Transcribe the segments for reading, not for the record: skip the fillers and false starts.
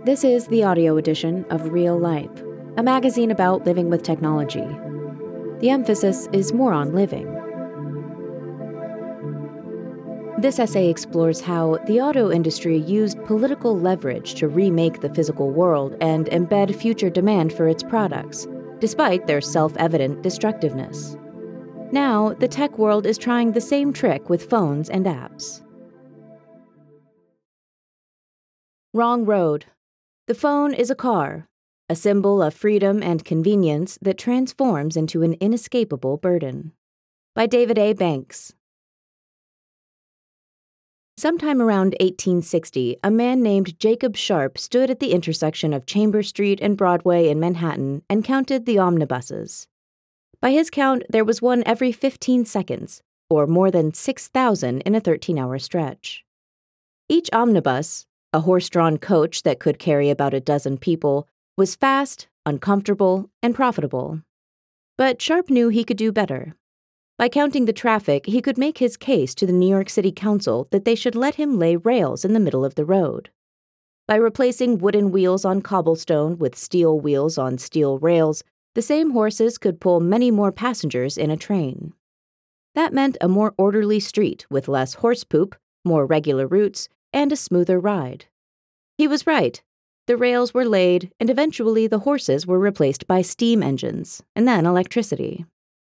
This is the audio edition of Real Life, a magazine about living with technology. The emphasis is more on living. This essay explores how the auto industry used political leverage to remake the physical world and embed future demand for its products, despite their self-evident destructiveness. Now, the tech world is trying the same trick with phones and apps. Wrong road. The phone is a car, a symbol of freedom and convenience that transforms into an inescapable burden. By David A. Banks. Sometime around 1860, a man named Jacob Sharp stood at the intersection of Chambers Street and Broadway in Manhattan and counted the omnibuses. By his count, there was one every 15 seconds, or more than 6,000 in a 13-hour stretch. Each omnibus, a horse-drawn coach that could carry about a dozen people, was fast, uncomfortable, and profitable. But Sharp knew he could do better. By counting the traffic, he could make his case to the New York City Council that they should let him lay rails in the middle of the road. By replacing wooden wheels on cobblestone with steel wheels on steel rails, the same horses could pull many more passengers in a train. That meant a more orderly street with less horse poop, more regular routes, and a smoother ride. He was right. The rails were laid, and eventually the horses were replaced by steam engines, and then electricity.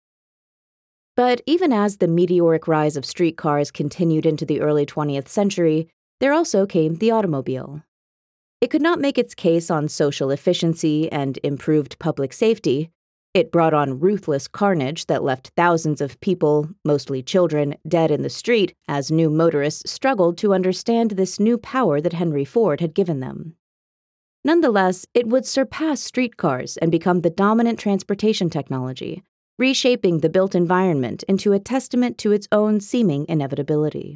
But even as the meteoric rise of streetcars continued into the early 20th century, there also came the automobile. It could not make its case on social efficiency and improved public safety. It brought on ruthless carnage that left thousands of people, mostly children, dead in the street as new motorists struggled to understand this new power that Henry Ford had given them. Nonetheless, it would surpass streetcars and become the dominant transportation technology, reshaping the built environment into a testament to its own seeming inevitability.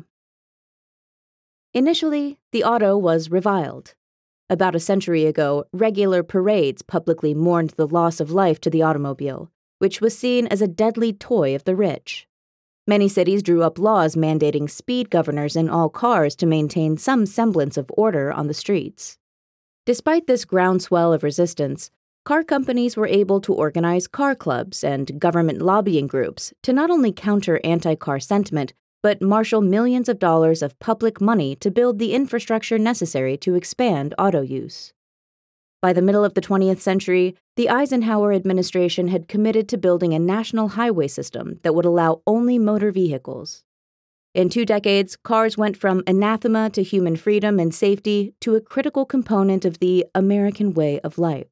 Initially, the auto was reviled. About a century ago, regular parades publicly mourned the loss of life to the automobile, which was seen as a deadly toy of the rich. Many cities drew up laws mandating speed governors in all cars to maintain some semblance of order on the streets. Despite this groundswell of resistance, car companies were able to organize car clubs and government lobbying groups to not only counter anti-car sentiment, but marshal millions of dollars of public money to build the infrastructure necessary to expand auto use. By the middle of the 20th century, the Eisenhower administration had committed to building a national highway system that would allow only motor vehicles. In 2 decades, cars went from anathema to human freedom and safety to a critical component of the American way of life.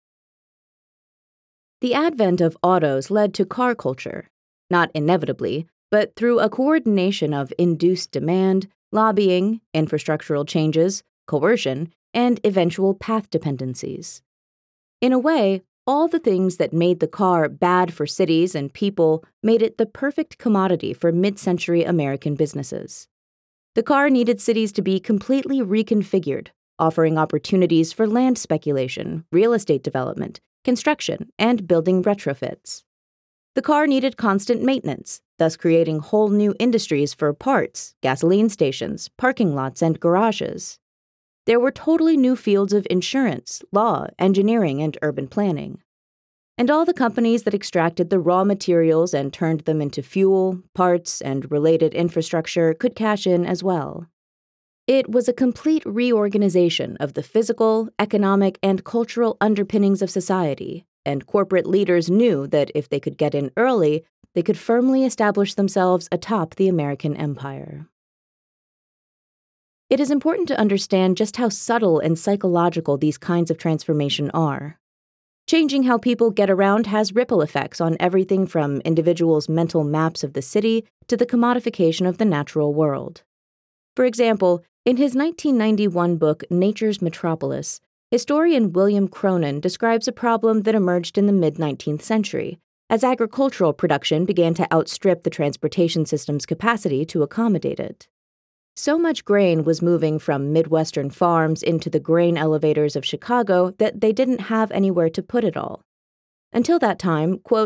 The advent of autos led to car culture, not inevitably, but through a coordination of induced demand, lobbying, infrastructural changes, coercion, and eventual path dependencies. In a way, all the things that made the car bad for cities and people made it the perfect commodity for mid-century American businesses. The car needed cities to be completely reconfigured, offering opportunities for land speculation, real estate development, construction, and building retrofits. The car needed constant maintenance, thus creating whole new industries for parts, gasoline stations, parking lots, and garages. There were totally new fields of insurance, law, engineering, and urban planning. And all the companies that extracted the raw materials and turned them into fuel, parts, and related infrastructure could cash in as well. It was a complete reorganization of the physical, economic, and cultural underpinnings of society, and corporate leaders knew that if they could get in early, they could firmly establish themselves atop the American empire. It is important to understand just how subtle and psychological these kinds of transformation are. Changing how people get around has ripple effects on everything from individuals' mental maps of the city to the commodification of the natural world. For example, in his 1991 book Nature's Metropolis, historian William Cronon describes a problem that emerged in the mid-19th century, as agricultural production began to outstrip the transportation system's capacity to accommodate it. So much grain was moving from Midwestern farms into the grain elevators of Chicago that they didn't have anywhere to put it all. Until that time, quote,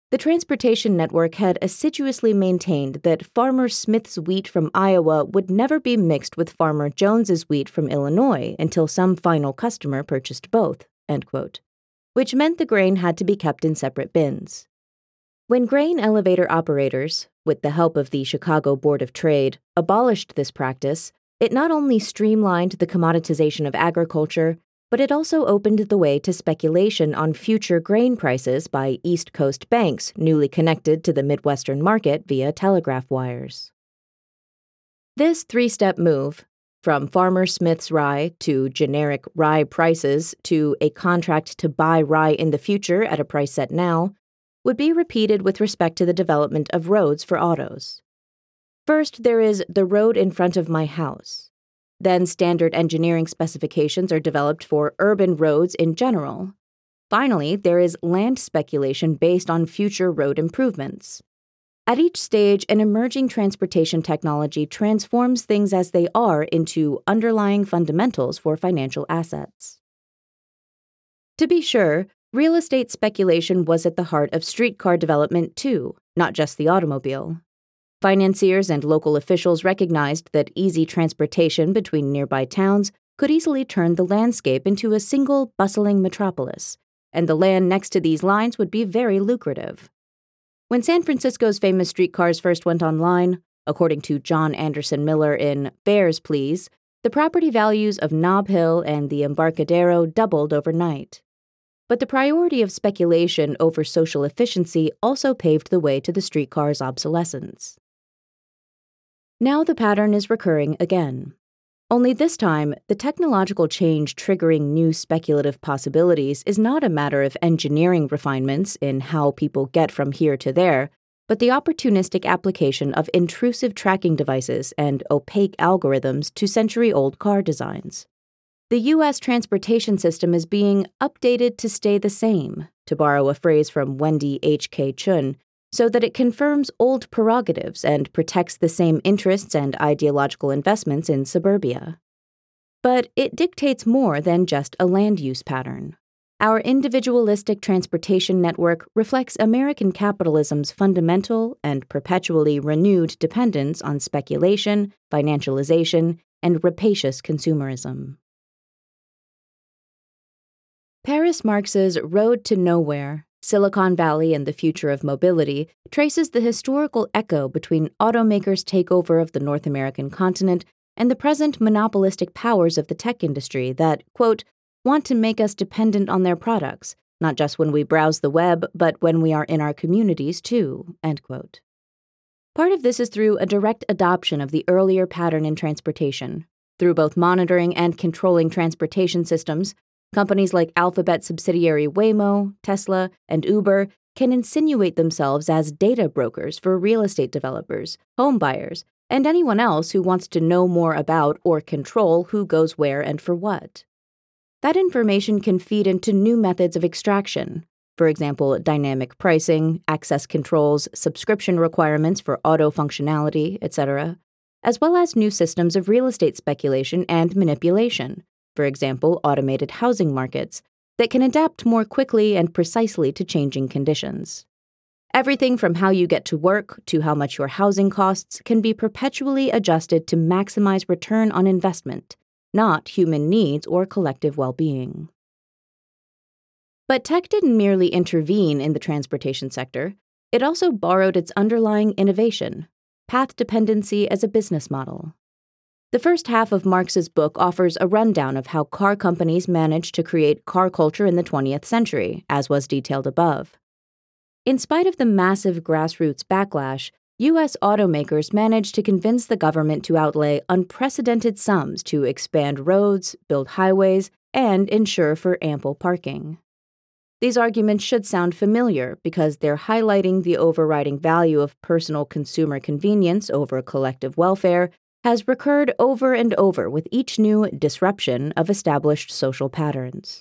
The transportation network had assiduously maintained that Farmer Smith's wheat from Iowa would never be mixed with Farmer Jones's wheat from Illinois until some final customer purchased both, end quote, which meant the grain had to be kept in separate bins. When grain elevator operators, with the help of the Chicago Board of Trade, abolished this practice, it not only streamlined the commoditization of agriculture, but it also opened the way to speculation on future grain prices by East Coast banks newly connected to the Midwestern market via telegraph wires. This three-step move, from Farmer Smith's rye to generic rye prices to a contract to buy rye in the future at a price set now, would be repeated with respect to the development of roads for autos. First, there is the road in front of my house. Then standard engineering specifications are developed for urban roads in general. Finally, there is land speculation based on future road improvements. At each stage, an emerging transportation technology transforms things as they are into underlying fundamentals for financial assets. To be sure, real estate speculation was at the heart of streetcar development too, not just the automobile. Financiers and local officials recognized that easy transportation between nearby towns could easily turn the landscape into a single bustling metropolis, and the land next to these lines would be very lucrative. When San Francisco's famous streetcars first went online, according to John Anderson Miller in Fares, Please, the property values of Nob Hill and the Embarcadero doubled overnight. But the priority of speculation over social efficiency also paved the way to the streetcar's obsolescence. Now the pattern is recurring again. Only this time, the technological change triggering new speculative possibilities is not a matter of engineering refinements in how people get from here to there, but the opportunistic application of intrusive tracking devices and opaque algorithms to century-old car designs. The U.S. transportation system is being updated to stay the same, to borrow a phrase from Wendy H.K. Chun, so that it confirms old prerogatives and protects the same interests and ideological investments in suburbia. But it dictates more than just a land use pattern. Our individualistic transportation network reflects American capitalism's fundamental and perpetually renewed dependence on speculation, financialization, and rapacious consumerism. Paris Marx's Road to Nowhere, Silicon Valley and the Future of Mobility traces the historical echo between automakers' takeover of the North American continent and the present monopolistic powers of the tech industry that, quote, want to make us dependent on their products, not just when we browse the web, but when we are in our communities too, end quote. Part of this is through a direct adoption of the earlier pattern in transportation. Through both monitoring and controlling transportation systems, companies like Alphabet subsidiary Waymo, Tesla, and Uber can insinuate themselves as data brokers for real estate developers, home buyers, and anyone else who wants to know more about or control who goes where and for what. That information can feed into new methods of extraction, for example, dynamic pricing, access controls, subscription requirements for auto functionality, etc., as well as new systems of real estate speculation and manipulation, for example, automated housing markets, that can adapt more quickly and precisely to changing conditions. Everything from how you get to work to how much your housing costs can be perpetually adjusted to maximize return on investment, not human needs or collective well-being. But tech didn't merely intervene in the transportation sector, it also borrowed its underlying innovation, path dependency as a business model. The first half of Marx's book offers a rundown of how car companies managed to create car culture in the 20th century, as was detailed above. In spite of the massive grassroots backlash, U.S. automakers managed to convince the government to outlay unprecedented sums to expand roads, build highways, and ensure for ample parking. These arguments should sound familiar because they're highlighting the overriding value of personal consumer convenience over collective welfare has recurred over and over with each new disruption of established social patterns.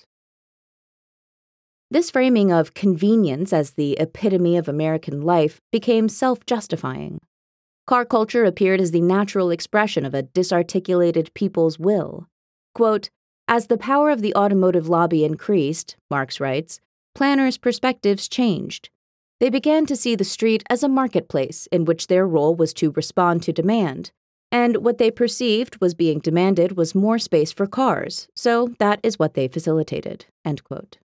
This framing of convenience as the epitome of American life became self-justifying. Car culture appeared as the natural expression of a disarticulated people's will. Quote, as the power of the automotive lobby increased, Marx writes, planners' perspectives changed. They began to see the street as a marketplace in which their role was to respond to demand, and what they perceived was being demanded was more space for cars, so that is what they facilitated." End quote.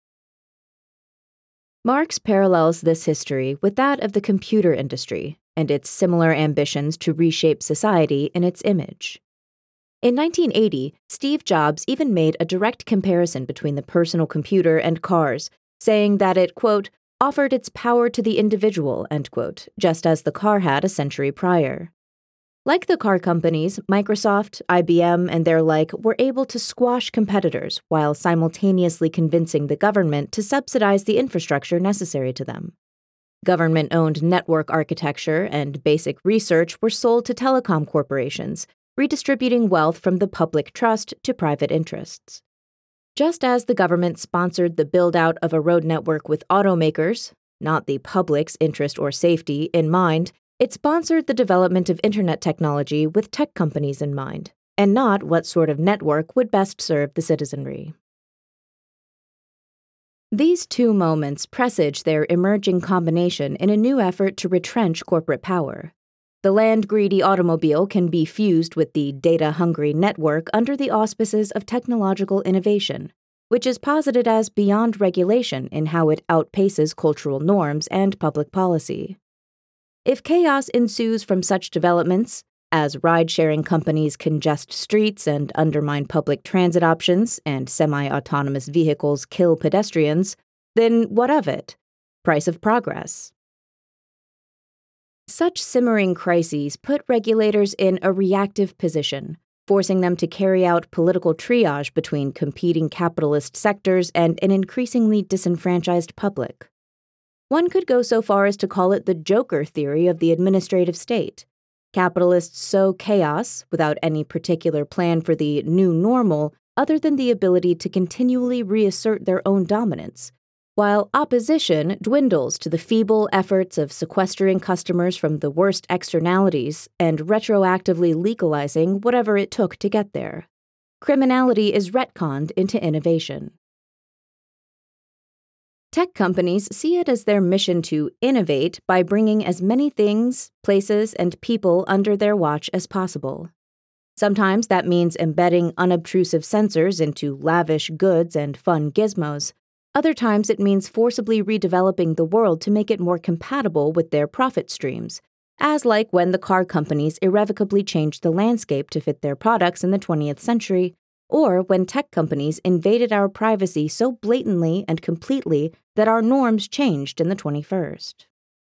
Marx parallels this history with that of the computer industry and its similar ambitions to reshape society in its image. In 1980, Steve Jobs even made a direct comparison between the personal computer and cars, saying that it, quote, offered its power to the individual, end quote, just as the car had a century prior. Like the car companies, Microsoft, IBM, and their like were able to squash competitors while simultaneously convincing the government to subsidize the infrastructure necessary to them. Government-owned network architecture and basic research were sold to telecom corporations, redistributing wealth from the public trust to private interests. Just as the government sponsored the build-out of a road network with automakers, not the public's interest or safety, in mind, it sponsored the development of internet technology with tech companies in mind, and not what sort of network would best serve the citizenry. These two moments presage their emerging combination in a new effort to retrench corporate power. The land-greedy automobile can be fused with the data-hungry network under the auspices of technological innovation, which is posited as beyond regulation in how it outpaces cultural norms and public policy. If chaos ensues from such developments, as ride-sharing companies congest streets and undermine public transit options and semi-autonomous vehicles kill pedestrians, then what of it? Price of progress. Such simmering crises put regulators in a reactive position, forcing them to carry out political triage between competing capitalist sectors and an increasingly disenfranchised public. One could go so far as to call it the Joker theory of the administrative state. Capitalists sow chaos without any particular plan for the new normal other than the ability to continually reassert their own dominance, while opposition dwindles to the feeble efforts of sequestering customers from the worst externalities and retroactively legalizing whatever it took to get there. Criminality is retconned into innovation. Tech companies see it as their mission to innovate by bringing as many things, places, and people under their watch as possible. Sometimes that means embedding unobtrusive sensors into lavish goods and fun gizmos. Other times it means forcibly redeveloping the world to make it more compatible with their profit streams, as like when the car companies irrevocably changed the landscape to fit their products in the 20th century, or when tech companies invaded our privacy so blatantly and completely that our norms changed in the 21st.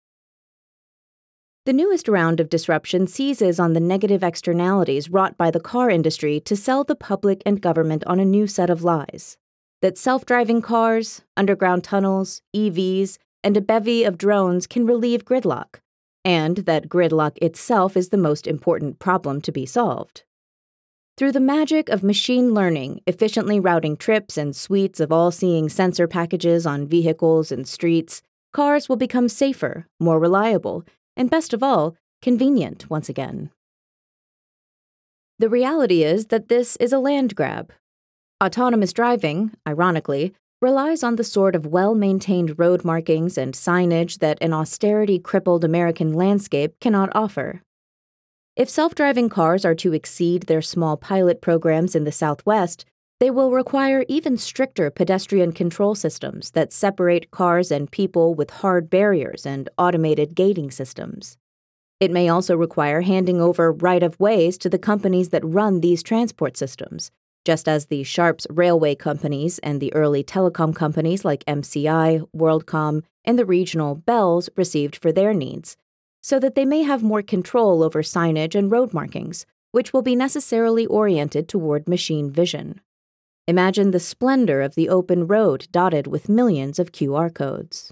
The newest round of disruption seizes on the negative externalities wrought by the car industry to sell the public and government on a new set of lies. That self-driving cars, underground tunnels, EVs, and a bevy of drones can relieve gridlock, and that gridlock itself is the most important problem to be solved. Through the magic of machine learning, efficiently routing trips and suites of all-seeing sensor packages on vehicles and streets, cars will become safer, more reliable, and best of all, convenient once again. The reality is that this is a land grab. Autonomous driving, ironically, relies on the sort of well-maintained road markings and signage that an austerity-crippled American landscape cannot offer. If self-driving cars are to exceed their small pilot programs in the Southwest, they will require even stricter pedestrian control systems that separate cars and people with hard barriers and automated gating systems. It may also require handing over right-of-ways to the companies that run these transport systems, just as the Sharps railway companies and the early telecom companies like MCI, WorldCom, and the regional Bells received for their needs, so that they may have more control over signage and road markings, which will be necessarily oriented toward machine vision. Imagine the splendor of the open road dotted with millions of QR codes.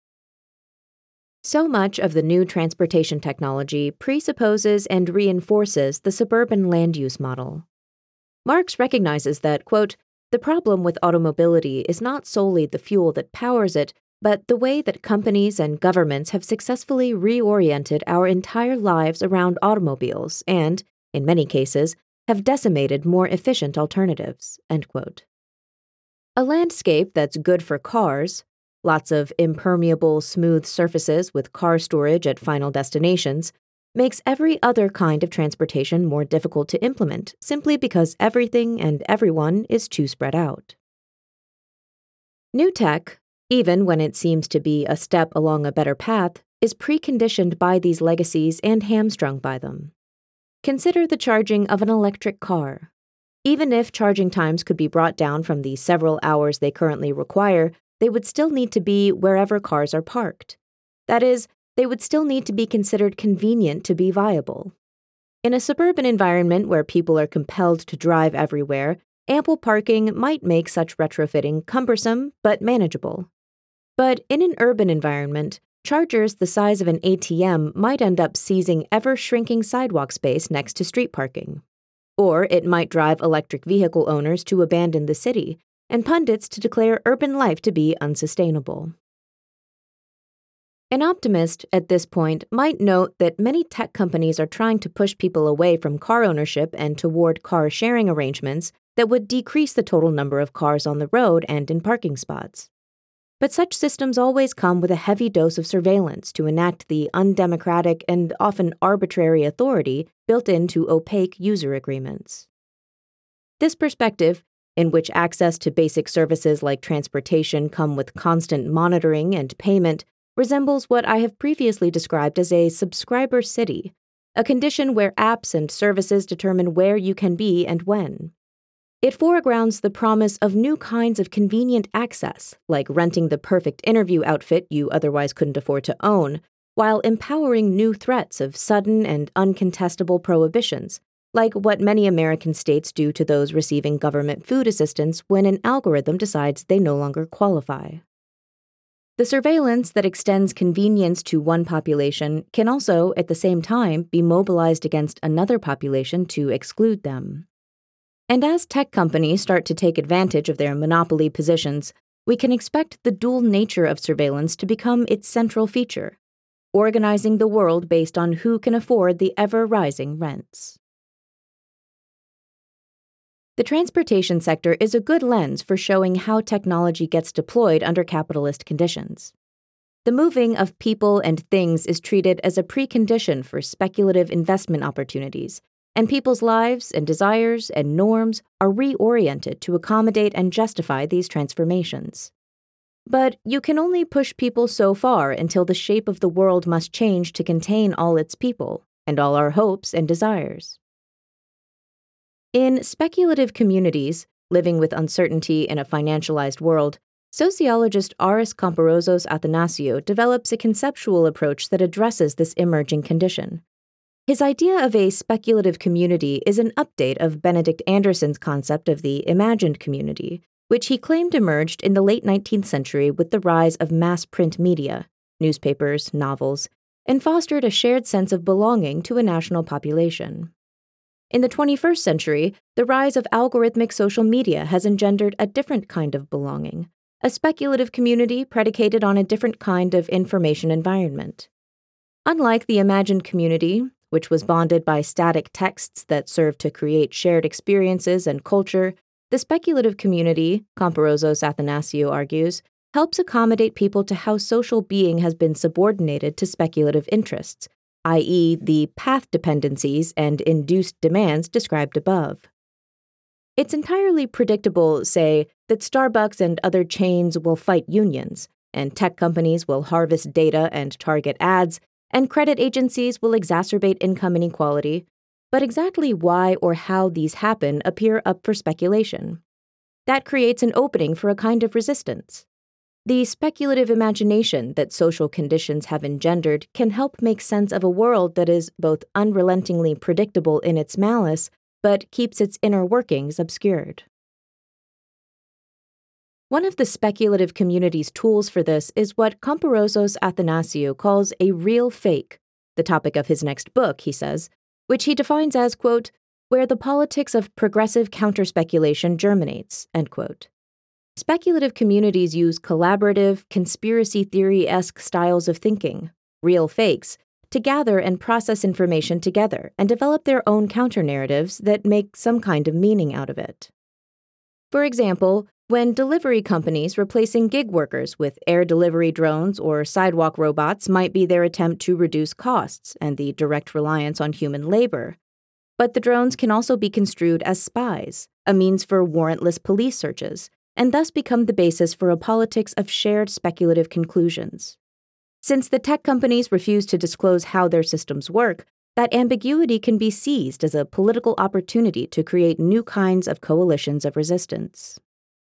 So much of the new transportation technology presupposes and reinforces the suburban land use model. Marx recognizes that, quote, the problem with automobility is not solely the fuel that powers it, but the way that companies and governments have successfully reoriented our entire lives around automobiles and, in many cases, have decimated more efficient alternatives, end quote. A landscape that's good for cars, lots of impermeable, smooth surfaces with car storage at final destinations, makes every other kind of transportation more difficult to implement simply because everything and everyone is too spread out. New tech, even when it seems to be a step along a better path, is preconditioned by these legacies and hamstrung by them. Consider the charging of an electric car. Even if charging times could be brought down from the several hours they currently require, they would still need to be wherever cars are parked. That is, they would still need to be considered convenient to be viable. In a suburban environment where people are compelled to drive everywhere, ample parking might make such retrofitting cumbersome but manageable. But in an urban environment, chargers the size of an ATM might end up seizing ever-shrinking sidewalk space next to street parking. Or it might drive electric vehicle owners to abandon the city, and pundits to declare urban life to be unsustainable. An optimist at this point might note that many tech companies are trying to push people away from car ownership and toward car-sharing arrangements that would decrease the total number of cars on the road and in parking spots. But such systems always come with a heavy dose of surveillance to enact the undemocratic and often arbitrary authority built into opaque user agreements. This perspective, in which access to basic services like transportation come with constant monitoring and payment, resembles what I have previously described as a subscriber city, a condition where apps and services determine where you can be and when. It foregrounds the promise of new kinds of convenient access, like renting the perfect interview outfit you otherwise couldn't afford to own, while empowering new threats of sudden and uncontestable prohibitions, like what many American states do to those receiving government food assistance when an algorithm decides they no longer qualify. The surveillance that extends convenience to one population can also, at the same time, be mobilized against another population to exclude them. And as tech companies start to take advantage of their monopoly positions, we can expect the dual nature of surveillance to become its central feature, organizing the world based on who can afford the ever-rising rents. The transportation sector is a good lens for showing how technology gets deployed under capitalist conditions. The moving of people and things is treated as a precondition for speculative investment opportunities, and people's lives and desires and norms are reoriented to accommodate and justify these transformations. But you can only push people so far until the shape of the world must change to contain all its people and all our hopes and desires. In Speculative Communities, Living with Uncertainty in a Financialized World, sociologist Aris Komporozos Athanasiou develops a conceptual approach that addresses this emerging condition. His idea of a speculative community is an update of Benedict Anderson's concept of the imagined community, which he claimed emerged in the late 19th century with the rise of mass print media, newspapers, novels, and fostered a shared sense of belonging to a national population. In the 21st century, the rise of algorithmic social media has engendered a different kind of belonging, a speculative community predicated on a different kind of information environment. Unlike the imagined community, which was bonded by static texts that served to create shared experiences and culture, the speculative community, Komporozos Athanasiou argues, helps accommodate people to how social being has been subordinated to speculative interests, i.e., the path dependencies and induced demands described above. It's entirely predictable, say, that Starbucks and other chains will fight unions, and tech companies will harvest data and target ads, and credit agencies will exacerbate income inequality, but exactly why or how these happen appear up for speculation. That creates an opening for a kind of resistance. The speculative imagination that social conditions have engendered can help make sense of a world that is both unrelentingly predictable in its malice, but keeps its inner workings obscured. One of the speculative community's tools for this is what Komporozos Athanasiou calls a real fake, the topic of his next book, he says, which he defines as, quote, where the politics of progressive counter-speculation germinates, end quote. Speculative communities use collaborative, conspiracy theory-esque styles of thinking, real fakes, to gather and process information together and develop their own counter-narratives that make some kind of meaning out of it. For example, when delivery companies replacing gig workers with air delivery drones or sidewalk robots might be their attempt to reduce costs and the direct reliance on human labor. But the drones can also be construed as spies, a means for warrantless police searches, and thus become the basis for a politics of shared speculative conclusions. Since the tech companies refuse to disclose how their systems work, that ambiguity can be seized as a political opportunity to create new kinds of coalitions of resistance.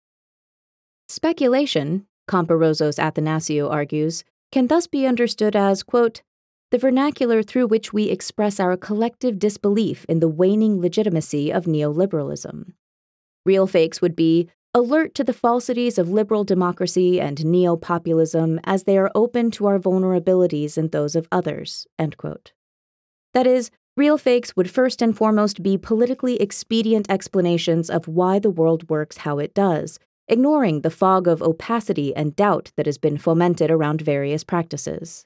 Speculation, Komporozos Athanasiou argues, can thus be understood as, quote, the vernacular through which we express our collective disbelief in the waning legitimacy of neoliberalism. Real fakes would be alert to the falsities of liberal democracy and neo-populism as they are open to our vulnerabilities and those of others, end quote. That is, real fakes would first and foremost be politically expedient explanations of why the world works how it does, ignoring the fog of opacity and doubt that has been fomented around various practices.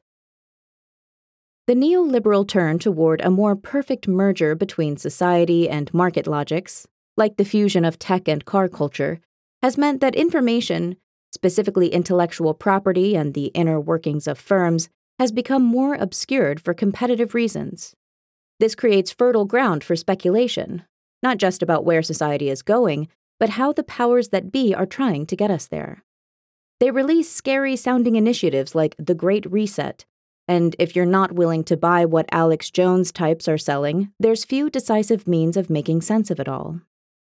The neoliberal turn toward a more perfect merger between society and market logics, like the fusion of tech and car culture, has meant that information, specifically intellectual property and the inner workings of firms, has become more obscured for competitive reasons. This creates fertile ground for speculation, not just about where society is going, but how the powers that be are trying to get us there. They release scary-sounding initiatives like the Great Reset, and if you're not willing to buy what Alex Jones types are selling, there's few decisive means of making sense of it all.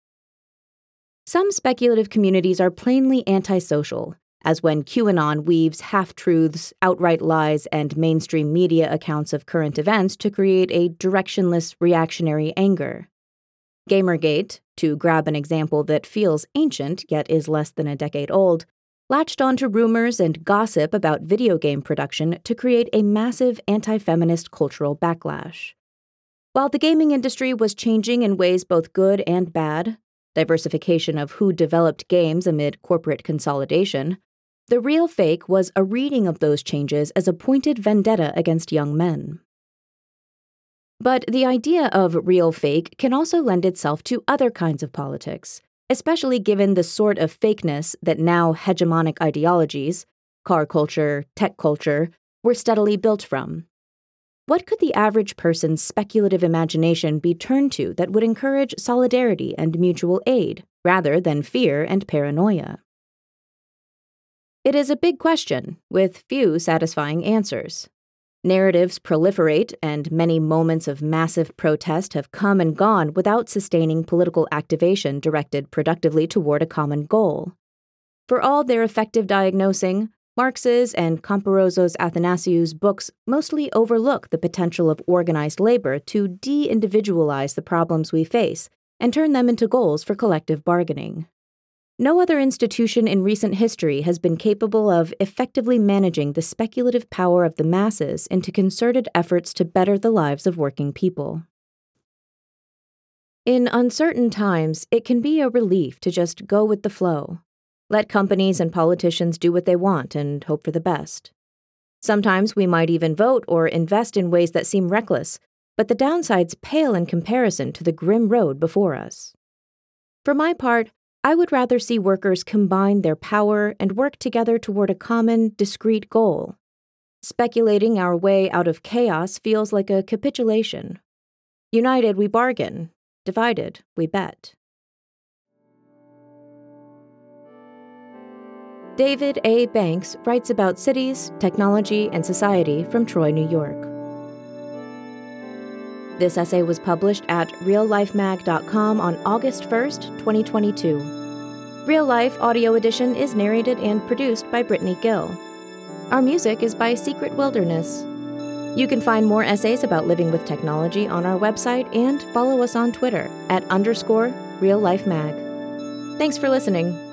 Some speculative communities are plainly antisocial, as when QAnon weaves half-truths, outright lies, and mainstream media accounts of current events to create a directionless reactionary anger. Gamergate, to grab an example that feels ancient yet is less than a decade old, latched onto rumors and gossip about video game production to create a massive anti-feminist cultural backlash. While the gaming industry was changing in ways both good and bad, diversification of who developed games amid corporate consolidation, the real fake was a reading of those changes as a pointed vendetta against young men. But the idea of real fake can also lend itself to other kinds of politics, especially given the sort of fakeness that now hegemonic ideologies, car culture, tech culture, were steadily built from. What could the average person's speculative imagination be turned to that would encourage solidarity and mutual aid, rather than fear and paranoia? It is a big question, with few satisfying answers. Narratives proliferate, and many moments of massive protest have come and gone without sustaining political activation directed productively toward a common goal. For all their effective diagnosing, Marx's and Komporozos Athanasiou's books mostly overlook the potential of organized labor to de-individualize the problems we face and turn them into goals for collective bargaining. No other institution in recent history has been capable of effectively managing the speculative power of the masses into concerted efforts to better the lives of working people. In uncertain times, it can be a relief to just go with the flow. Let companies and politicians do what they want and hope for the best. Sometimes we might even vote or invest in ways that seem reckless, but the downsides pale in comparison to the grim road before us. For my part, I would rather see workers combine their power and work together toward a common, discrete goal. Speculating our way out of chaos feels like a capitulation. United, we bargain. Divided, we bet. David A. Banks writes about cities, technology, and society from Troy, New York. This essay was published at reallifemag.com on August 1st, 2022. Real Life Audio Edition is narrated and produced by Brittany Gill. Our music is by Secret Wilderness. You can find more essays about living with technology on our website and follow us on Twitter @_reallifemag. Thanks for listening.